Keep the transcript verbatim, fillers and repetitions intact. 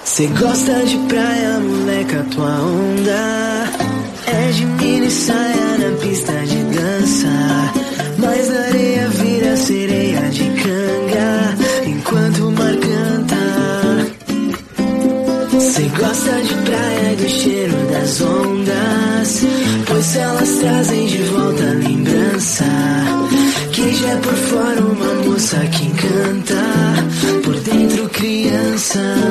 Cê gosta de praia, moleca, tua onda é de mini saia na pista de dança, mas na areia vira sereia de canga enquanto o mar canta. Cê gosta de praia e do cheiro das ondas, pois elas trazem de volta a lembrança que já é por fora uma moça que encanta, por dentro criança.